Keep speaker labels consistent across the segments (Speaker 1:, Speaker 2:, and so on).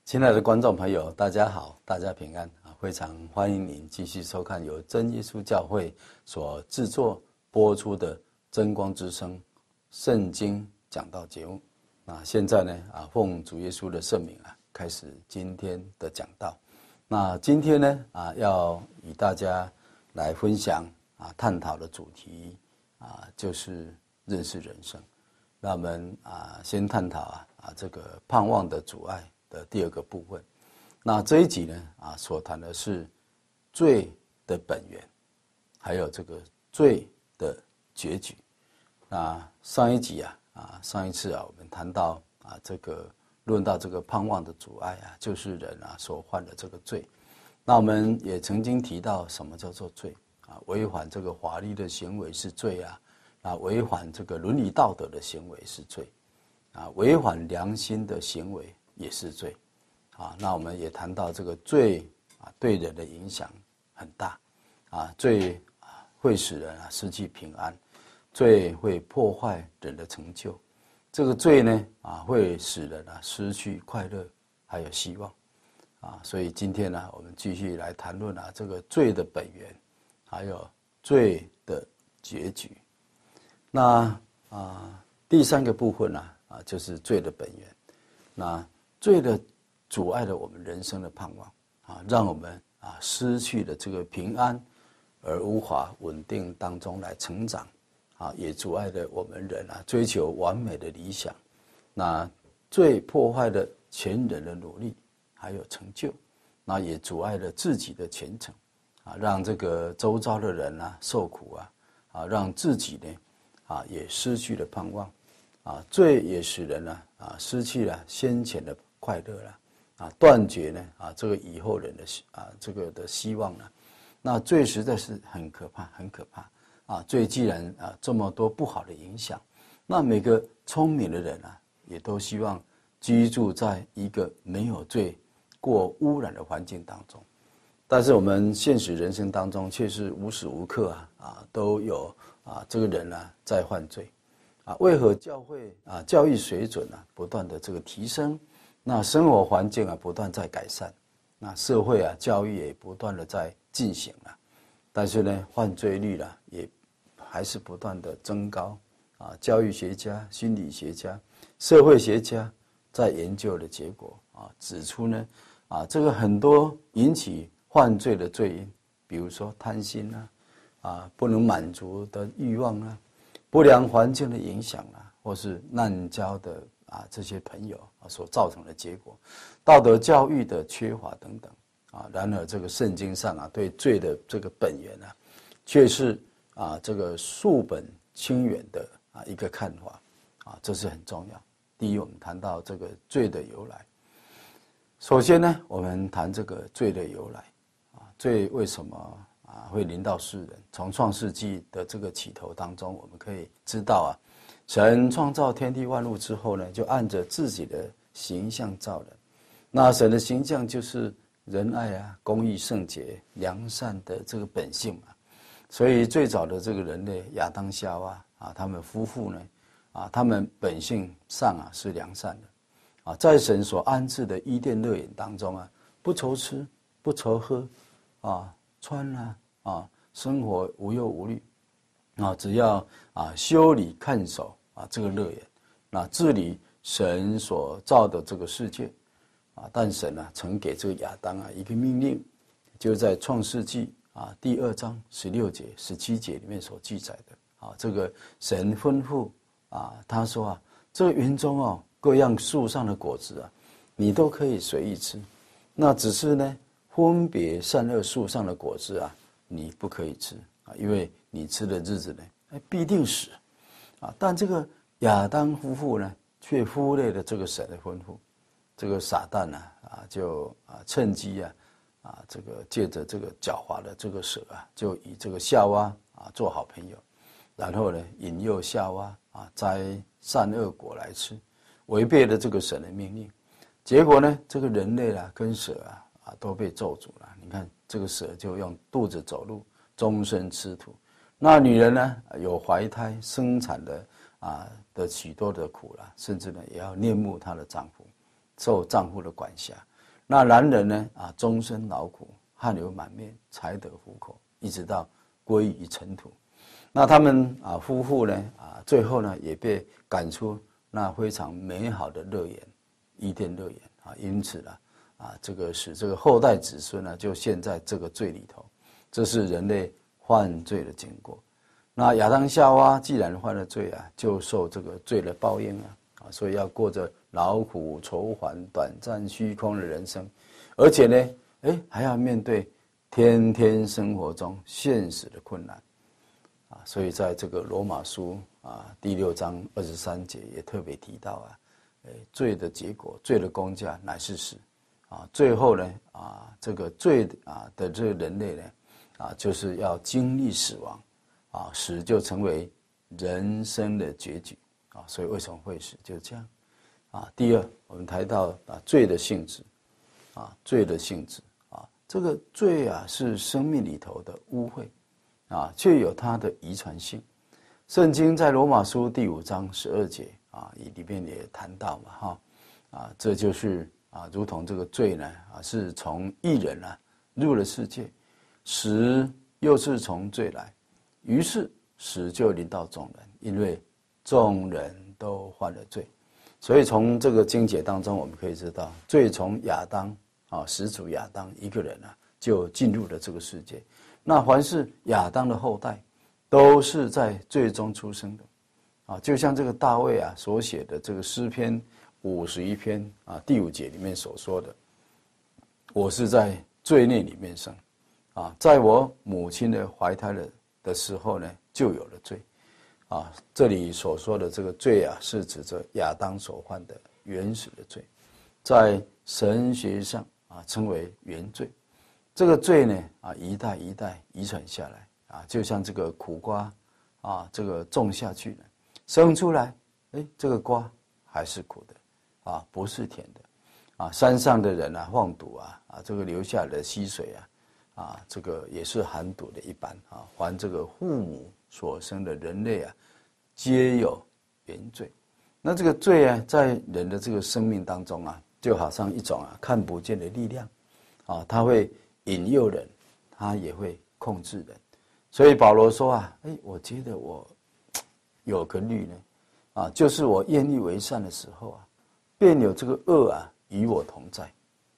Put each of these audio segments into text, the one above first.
Speaker 1: 亲爱的观众朋友，大家好，大家平安啊！非常欢迎您继续收看由真耶稣教会所制作播出的真光之声圣经讲道节目。那现在呢奉主耶稣的圣名开始今天的讲道。那今天呢要与大家来分享探讨的主题就是认识人生。那我们先探讨这个盼望的阻碍的第二个部分。那这一集呢所谈的是罪的本源，还有这个罪的结局。那上一集上一次我们谈到这个论到这个盼望的阻碍就是人所犯的这个罪。那我们也曾经提到什么叫做罪违反这个法律的行为是罪违反这个伦理道德的行为是罪违反良心的行为也是罪那我们也谈到这个罪对人的影响很大罪会使人失去平安，罪会破坏人的成就，这个罪呢会使人失去快乐还有希望所以今天我们继续来谈论这个罪的本源，还有罪的结局。那第三个部分就是罪的本源。那罪的阻碍了我们人生的盼望让我们失去了这个平安，而无法稳定当中来成长也阻碍了我们人追求完美的理想。那罪破坏了前人的努力还有成就，那也阻碍了自己的前程让这个周遭的人受苦让自己呢也失去了盼望罪也使人失去了先前的快乐断绝呢这个以后人的这个的希望那罪实在是很可怕，很可怕罪既然这么多不好的影响，那每个聪明的人也都希望居住在一个没有罪过污染的环境当中。但是我们现实人生当中却是无时无刻都有这个人在犯罪为何教会教育水准不断的这个提升，那生活环境不断在改善，那社会教育也不断的在进行但是呢犯罪率也还是不断的增高教育学家、心理学家、社会学家在研究的结果指出呢这个很多引起犯罪的罪因，比如说贪心不能满足的欲望不良环境的影响或是滥交的这些朋友所造成的结果，道德教育的缺乏等等然而这个圣经上对罪的这个本源却是这个溯本清源的一个看法这是很重要。第一，我们谈到这个罪的由来。首先呢，我们谈这个罪的由来罪为什么会临到世人。从创世纪的这个起头当中，我们可以知道神创造天地万物之后呢，就按着自己的形象造人。那神的形象就是仁爱公义圣洁良善的这个本性所以最早的这个人类亚当夏娃他们夫妇呢他们本性上是良善的在神所安置的伊甸乐园当中不愁吃不愁喝穿生活无忧无虑只要修理看守这个乐园，那治理神所造的这个世界但神曾给这个亚当一个命令，就在创世纪第2章16节17节里面所记载的这个神吩咐他说这个园中各样树上的果子你都可以随意吃，那只是呢分别善恶树上的果子你不可以吃因为你吃的日子呢必定死但这个亚当夫妇呢却忽略了这个神的吩咐。这个撒旦就趁机这个借着这个狡猾的这个蛇就与这个夏娃做好朋友，然后呢引诱夏娃摘善恶果来吃，违背了这个神的命令。结果呢这个人类跟蛇都被咒诅了。你看这个蛇就用肚子走路，终身吃土。那女人呢有怀胎生产的许多的苦甚至呢也要恋慕她的丈夫，受丈夫的管辖。 那男人呢终身劳苦，汗流满面，才得糊口，一直到归于尘土。那他们夫妇呢最后呢也被赶出那非常美好的乐园，伊甸乐园因此呢这个使这个后代子孙呢就陷在这个罪里头，这是人类犯罪的经过。那亚当夏娃既然犯了罪就受这个罪的报应所以要过着劳苦愁烦、短暂虚空的人生，而且呢还要面对天天生活中现实的困难所以在这个罗马书第6章23节也特别提到罪的结果，罪的工价乃是死最后呢这个罪的这个人类呢就是要经历死亡死就成为人生的结局所以为什么会死就是这样第二，我们谈到罪的性质罪的性质这个罪是生命里头的污秽却有它的遗传性。圣经在罗马书第5章12节里面也谈到嘛这就是如同这个罪呢是从一人入了世界，死又是从罪来，于是死就临到众人，因为众人都犯了罪。所以从这个经节当中我们可以知道，罪从亚当始祖亚当一个人就进入了这个世界。那凡是亚当的后代都是在罪中出生的就像这个大卫所写的这个诗篇51篇第5节里面所说的，我是在罪孽里面生在我母亲的怀胎的时候呢就有了罪这里所说的这个罪是指着亚当所犯的原始的罪，在神学上称为原罪。这个罪呢一代一代遗传下来就像这个苦瓜这个种下去了，生出来这个瓜还是苦的不是甜的山上的人放毒这个流下来的溪水这个也是含毒的一般凡这个父母所生的人类皆有原罪。那这个罪在人的这个生命当中就好像一种看不见的力量它会引诱人，它也会控制人。所以保罗说我觉得我有个律呢就是我愿意为善的时候便有这个恶与我同在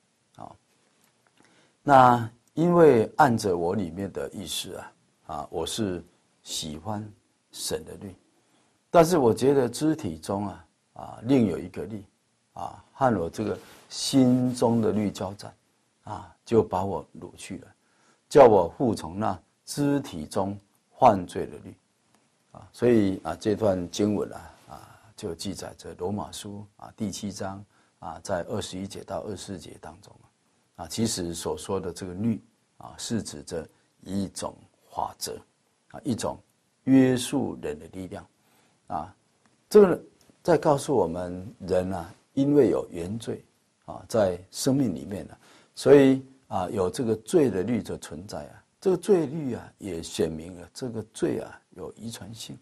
Speaker 1: 那因为按着我里面的意思我是喜欢神的律，但是我觉得肢体中另有一个律和我这个心中的律交战就把我掳去了，叫我服从那肢体中犯罪的律所以这段经文就记载着罗马书第7章在21节到24节当中其实所说的这个律是指着一种法则一种约束人的力量这个在告诉我们人因为有原罪在生命里面所以有这个罪的律的存在这个罪律也显明了这个罪有遗传性。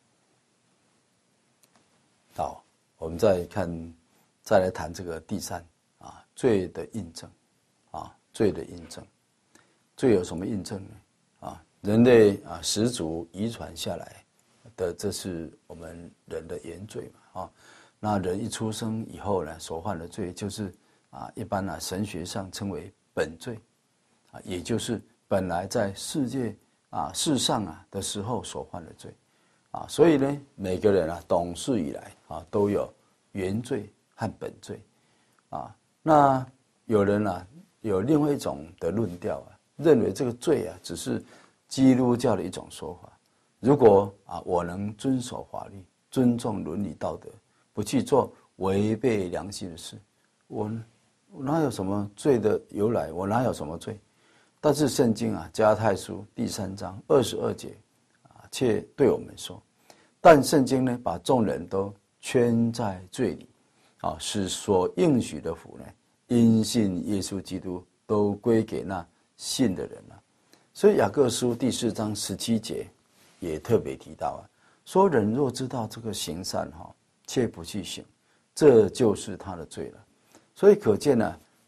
Speaker 1: 好，我们再来谈这个第三罪的印证罪的印证。罪有什么印证呢人类始祖遗传下来的，这是我们人的原罪嘛那人一出生以后呢所犯的罪就是一般神学上称为本罪也就是本来在世上的时候所犯的罪所以呢每个人懂事以来都有原罪和本罪那有人有另外一种的论调认为这个罪只是基督教的一种说法。如果我能遵守法律，尊重伦理道德，不去做违背良心的事，我哪有什么罪的由来？我哪有什么罪？但是圣经加太书第3章22节却对我们说，但圣经呢把众人都圈在罪里使所应许的福呢因信耶稣基督都归给那信的人所以雅各书第4章17节也特别提到说人若知道这个行善却不去行，这就是他的罪了。所以可见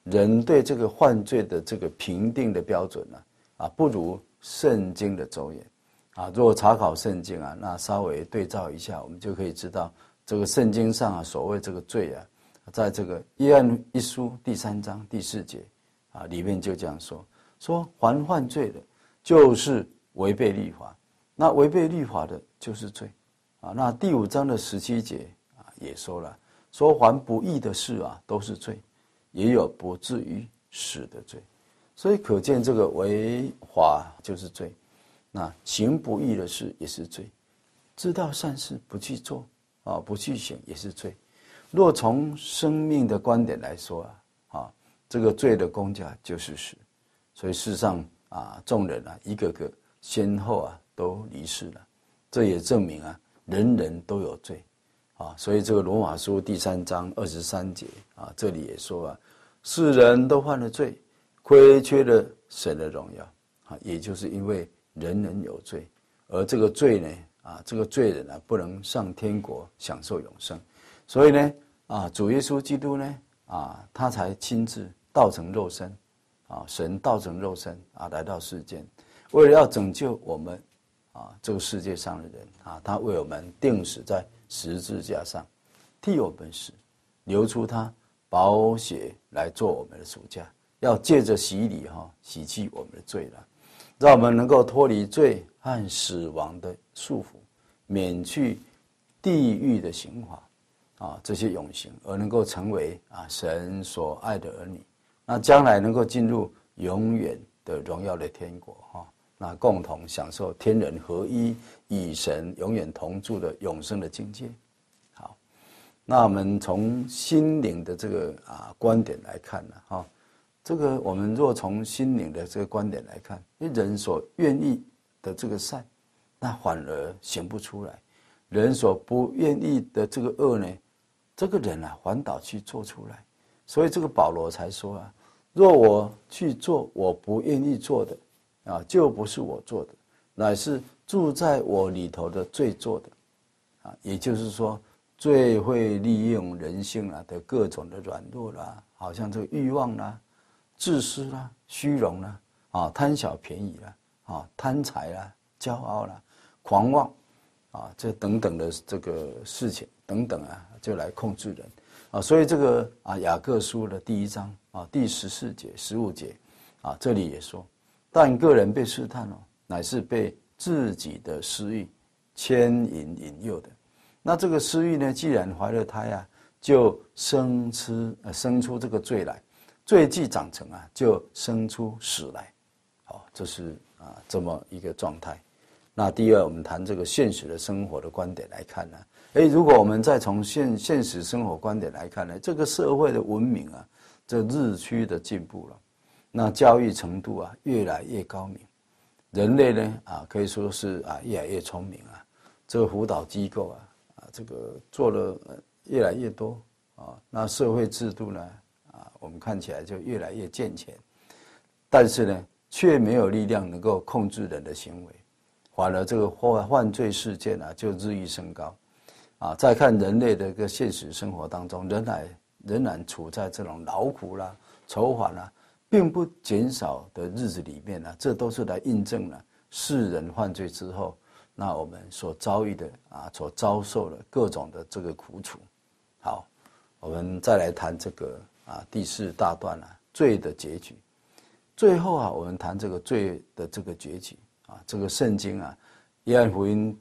Speaker 1: 人对这个犯罪的这个评定的标准呢，不如圣经的周延。如果查考圣经那稍微对照一下，我们就可以知道这个圣经上所谓这个罪在这个约翰一书第3章第4节里面就这样说凡犯罪的，就是违背律法，那违背律法的就是罪那第5章的17节也说了，说凡不义的事都是罪，也有不至于死的罪。所以可见这个违法就是罪，那行不义的事也是罪，知道善事不去做不去行也是罪。若从生命的观点来说这个罪的工价就是死。所以世上众人一个个先后都离世了，这也证明人人都有罪所以这个罗马书第3章23节这里也说世人都犯了罪，亏缺了神的荣耀也就是因为人人有罪，而这个罪呢这个罪人不能上天国享受永生。所以呢主耶稣基督呢他才亲自道成肉身神道成肉身来到世间，为了要拯救我们这个世界上的人他为我们钉死在十字架上，替我们死，流出他宝血来做我们的赎价，要借着洗礼洗去我们的罪了，让我们能够脱离罪和死亡的束缚，免去地狱的刑罚这些永刑，而能够成为神所爱的儿女。那将来能够进入永远的荣耀的天国那共同享受天人合一，与神永远同住的永生的境界。好，那我们从心灵的这个观点来看这个我们若从心灵的这个观点来看，人所愿意的这个善，那反而行不出来；人所不愿意的这个恶呢，这个人反倒去做出来。所以这个保罗才说若我去做我不愿意做的就不是我做的，乃是住在我里头的罪做的也就是说，罪会利用人性的各种的软弱啦，好像这个欲望啦、自私啦、虚荣啦贪小便宜啦贪财啦、骄傲啦、狂妄这等等的这个事情等等就来控制人所以这个雅各书的第1章第14节15节这里也说，但个人被试探乃是被自己的私欲牵引引诱的。那这个私欲呢，既然怀了胎就生出这个罪来，罪既长成就生出死来这是这么一个状态。那第二，我们谈这个现实的生活的观点来看如果我们再从现实生活观点来看呢，这个社会的文明这日趋的进步了，那教育程度越来越高明，人类呢可以说是越来越聪明这个辅导机构这个做了越来越多那社会制度呢我们看起来就越来越健全，但是呢却没有力量能够控制人的行为，反而这个犯罪事件就日益升高再看人类的一个现实生活当中，仍然处在这种劳苦啦、愁烦并不减少的日子里面这都是来印证了世人犯罪之后，那我们所遭遇的所遭受的各种的这个苦楚。好，我们再来谈这个第4大段罪的结局。最后我们谈这个罪的这个结局这个圣经约翰福音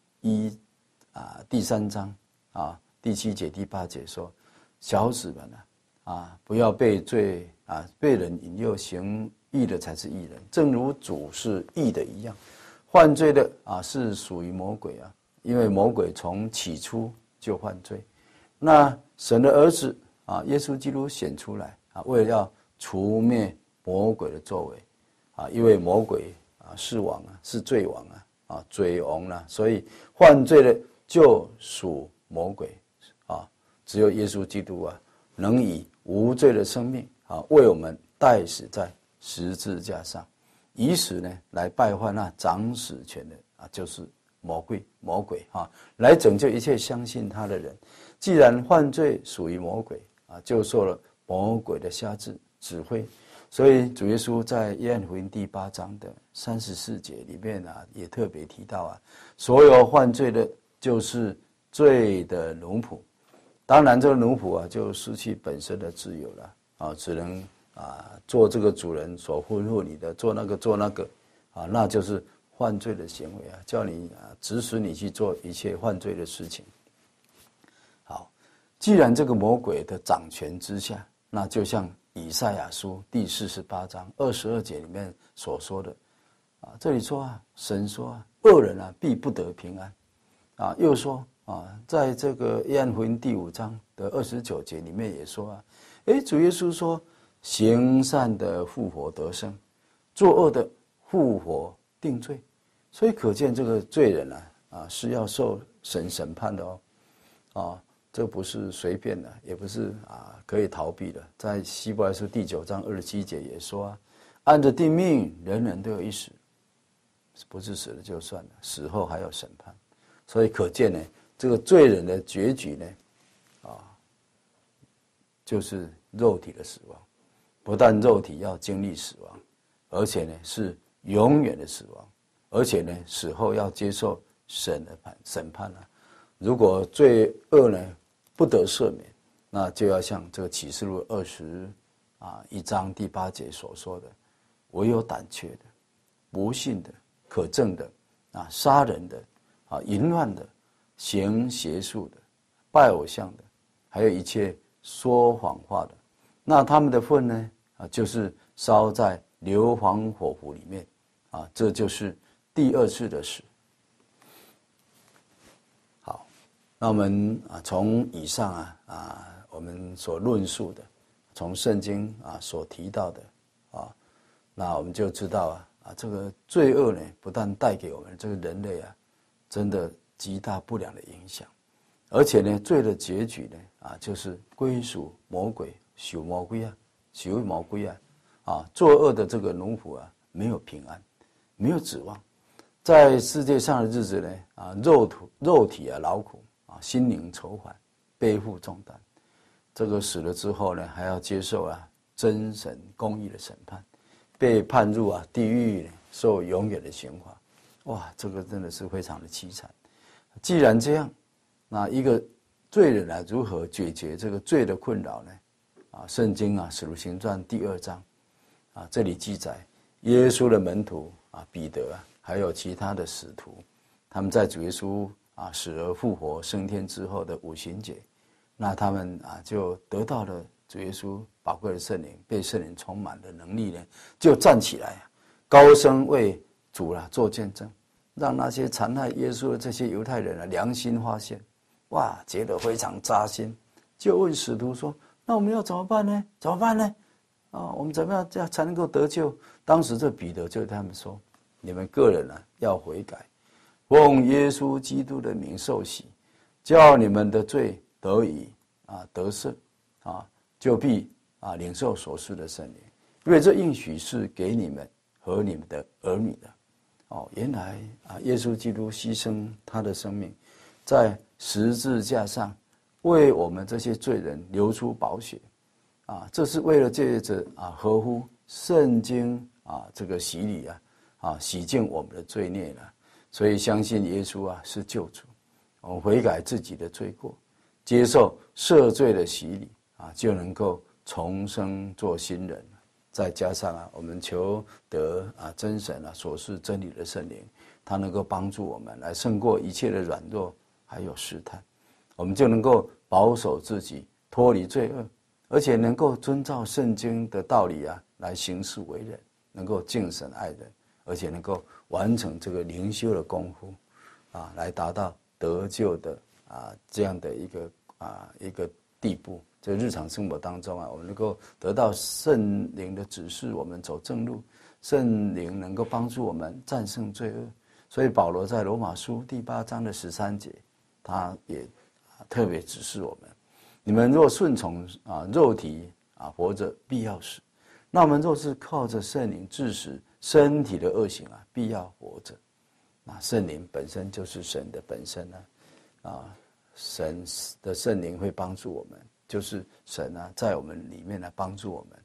Speaker 1: 第3章第7节第8节说，小子们不要被罪被人引诱，行义的才是义人，正如主是义的一样。犯罪的是属于魔鬼因为魔鬼从起初就犯罪。那神的儿子耶稣基督显出来为了要除灭魔鬼的作为因为魔鬼是王是罪王罪王所以犯罪的就属魔鬼只有耶稣基督能以无罪的生命为我们代死在十字架上，以此呢来败坏那掌死权的就是魔鬼来拯救一切相信他的人。既然犯罪属于魔鬼就受了魔鬼的辖制指挥。所以主耶稣在约翰福音第8章的34节里面啊，也特别提到啊，所有犯罪的就是罪的奴仆。当然这个奴仆啊，就失去本身的自由了啊，只能做这个主人所吩咐你的，做那个啊，那就是犯罪的行为啊，叫你指使你去做一切犯罪的事情。好，既然这个魔鬼的掌权之下，那就像以赛亚书第48章22节里面所说的啊，这里说啊，神说啊，恶人啊必不得平安啊，又说啊，在这个约翰福音第5章的29节里面也说啊，主耶稣说，行善的复活得生，作恶的复活定罪。所以可见这个罪人是要受神审判的哦，这不是随便的，也不是可以逃避的。在希伯来书第9章27节也说啊，按着定命，人人都有一死，不是死了就算了，死后还有审判。所以可见呢，这个罪人的结局呢，就是肉体的死亡，不但肉体要经历死亡，而且呢是永远的死亡，而且呢死后要接受神的审判啊。如果罪恶呢不得赦免，那就要像这个启示录21章第8节所说的，唯有胆怯的、不信的、可憎的杀人的淫乱的、行邪术的、拜偶像的，还有一切说谎话的，那他们的份呢就是烧在硫磺火湖里面这就是第2次的死。好，那我们从以上我们所论述的，从圣经所提到的那我们就知道这个罪恶呢，不但带给我们这个人类真的极大不良的影响，而且呢，罪的结局呢就是归属魔鬼，受魔鬼作恶的这个奴仆没有平安，没有指望。在世界上的日子呢肉体劳苦心灵愁烦，背负重担。这个死了之后呢，还要接受真神公义的审判，被判入地狱受永远的刑罚。哇，这个真的是非常的凄惨。既然这样，那一个罪人如何解决这个罪的困扰呢？圣经使徒行传第2章这里记载，耶稣的门徒彼得还有其他的使徒，他们在主耶稣死而复活升天之后的五旬节，那他们就得到了主耶稣宝贵的圣灵，被圣灵充满的能力呢，就站起来高声为主做见证，让那些残害耶稣的这些犹太人良心发现，哇，觉得非常扎心，就问使徒说，那我们要怎么办呢？我们怎么样这样才能够得救？当时这彼得就对他们说，你们个人要悔改，奉耶稣基督的名受洗，叫你们的罪得以得赦就必领受所赐的圣灵，因为这应许是给你们和你们的儿女的。原来耶稣基督牺牲他的生命，在十字架上为我们这些罪人流出宝血这是为了借着合乎圣经这个洗礼洗净我们的罪孽了。所以相信耶稣是救主，我们悔改自己的罪过，接受赦罪的洗礼就能够重生做新人。再加上我们求得真神所示真理的圣灵，他能够帮助我们来胜过一切的软弱还有试探，我们就能够保守自己脱离罪恶，而且能够遵照圣经的道理来行事为人，能够敬神爱人，而且能够完成这个灵修的功夫来达到得救的这样的一个地步。在日常生活当中我们能够得到圣灵的指示，我们走正路，圣灵能够帮助我们战胜罪恶。所以保罗在罗马书第8章的13节，他也特别指示我们，你们若顺从肉体活着，必要死；那我们若是靠着圣灵致死身体的恶行必要活着。那圣灵本身就是神的本身神的圣灵会帮助我们，就是神在我们里面来帮助我们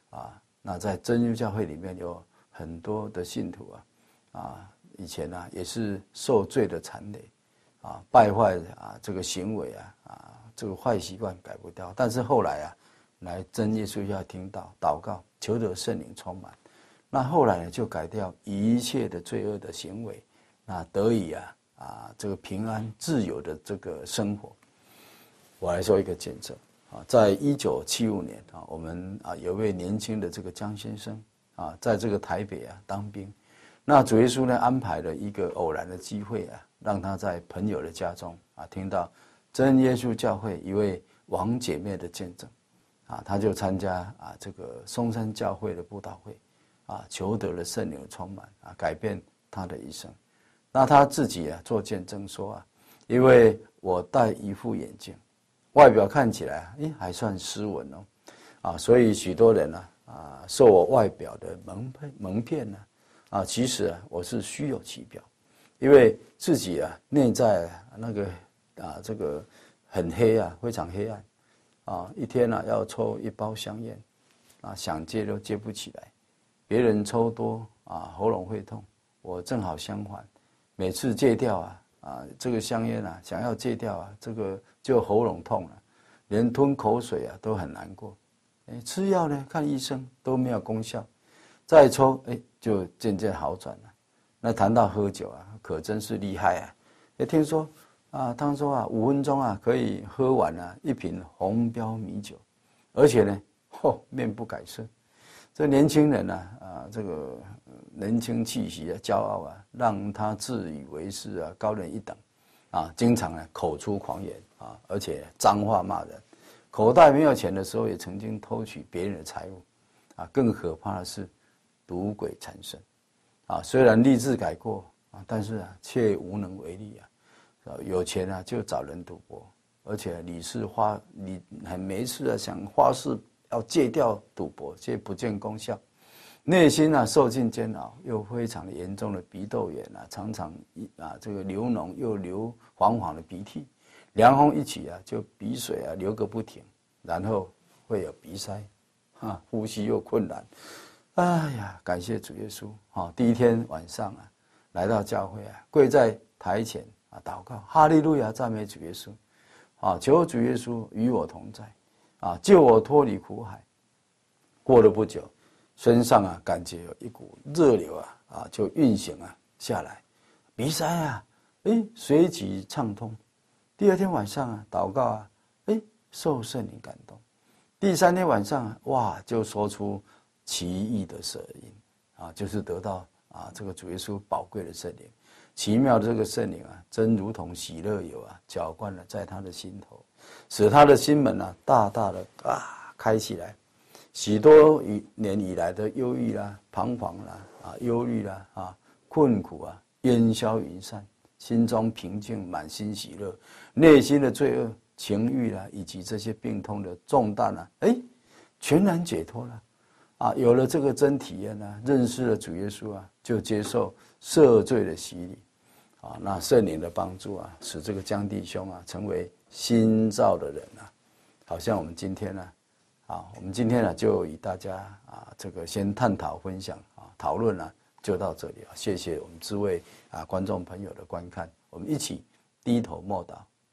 Speaker 1: 那在真耶稣教会里面有很多的信徒以前也是受罪的残累败坏这个行为这个坏习惯改不掉，但是后来来真耶稣要听到祷告，求得圣灵充满，那后来呢就改掉一切的罪恶的行为，那得以这个平安自由的这个生活。我来说一个见证在1975年我们有一位年轻的这个江先生在这个台北当兵，那主耶稣呢安排了一个偶然的机会让他在朋友的家中听到真耶稣教会一位王姐妹的见证他就参加这个松山教会的布道会求得了圣灵的充满改变他的一生。那他自己做见证说因为我戴一副眼镜，外表看起来还算斯文所以许多人受我外表的蒙骗其实我是虚有其表，因为自己内在那个这个很黑非常黑暗一天要抽一包香烟想戒都戒不起来，别人抽多喉咙会痛，我正好相反，每次戒掉这个香烟想要戒掉这个就喉咙痛了，连吞口水都很难过，吃药呢看医生都没有功效，再抽就渐渐好转了。那谈到喝酒可真是厉害听说他说5分钟可以喝完一瓶红标米酒，而且呢面不改色。这年轻人这个年轻气息骄傲让他自以为是高人一等经常口出狂言而且脏话骂人，口袋没有钱的时候也曾经偷取别人的财物更可怕的是赌鬼缠身虽然立志改过但是却无能为力有钱就找人赌博，而且每一次想花式要戒掉赌博，却不见功效，内心受尽煎熬，又非常严重的鼻窦炎常常这个流脓又流黄黄的鼻涕，凉风一起就鼻水流个不停，然后会有鼻塞呼吸又困难。哎呀，感谢主耶稣第一天晚上来到教会跪在台前祷告，哈利路亚，赞美主耶稣求主耶稣与我同在救我脱离苦海。过了不久，身上感觉有一股热流就运行下来，鼻塞随即畅通。第二天晚上祷告受圣灵感动。第3天晚上就说出奇异的舌音就是得到这个主耶稣宝贵的圣灵。奇妙的这个圣灵真如同喜乐油浇灌了在他的心头，使他的心门大大的开起来，许多年以来的忧郁彷徨忧虑困苦烟消云散，心中平静，满心喜乐，内心的罪恶情欲以及这些病痛的重担全然解脱了有了这个真体验认识了主耶稣就接受赦罪的洗礼那圣灵的帮助使这个江弟兄成为新造的人好像我们今天我们今天就与大家这个先探讨分享讨论就到这里谢谢我们诸位观众朋友的观看，我们一起低头默祷。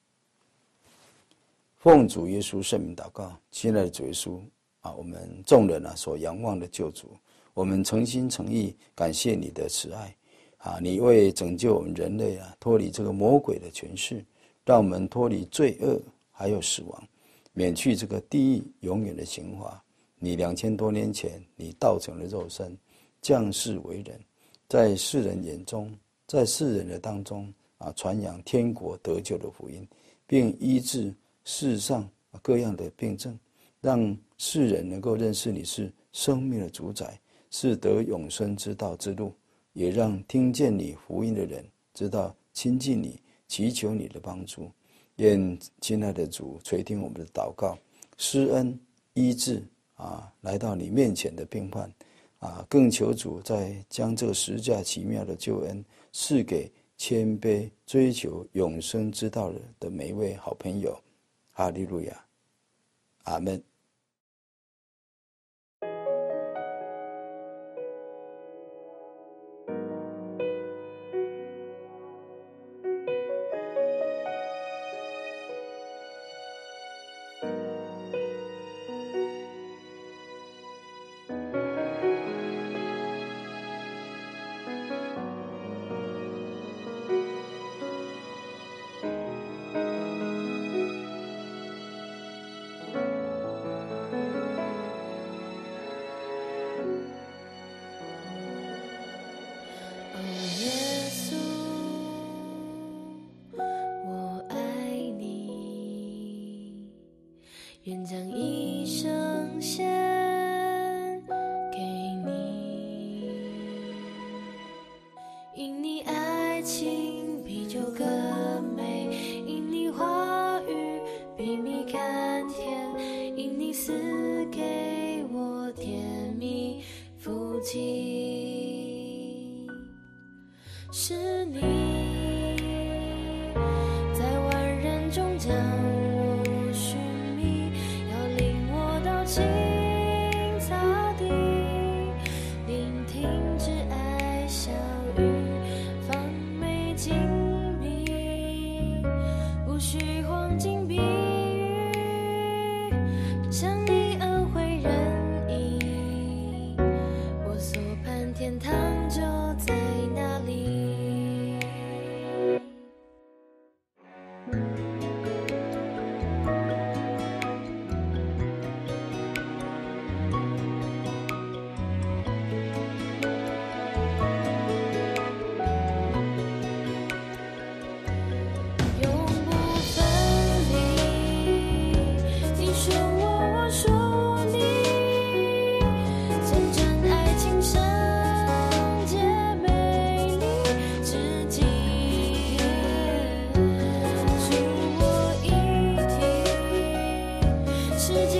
Speaker 1: 奉主耶稣圣名祷告，亲爱的主耶稣我们众人所仰望的救主，我们诚心诚意感谢你的慈爱你为拯救我们人类脱离这个魔鬼的权势，让我们脱离罪恶还有死亡，免去这个地狱永远的刑罚。你2000多年前你道成了肉身，降世为人，在世人眼中，在世人的当中传扬天国得救的福音，并医治世上各样的病症，让世人能够认识你是生命的主宰，是得永生之道之路，也让听见你福音的人知道亲近你，祈求你的帮助。愿亲爱的主垂听我们的祷告，施恩医治来到你面前的病患更求主再将这个十架奇妙的救恩赐给谦卑追求永生之道的每一位好朋友。哈利路亚，阿们。
Speaker 2: 愿将一生献给你。因你爱情比酒更美，因你话语比蜜甘甜，因你赐给我甜蜜福气。是你在万人中将我寻觅，要领我到青草地，聆听挚爱相遇，放美静谧，不需黄金比喻，向你恩惠仁义，我所盼天堂就在那里。永不分离，你说我，我说你，见证爱情圣洁美丽至极，属我一体，世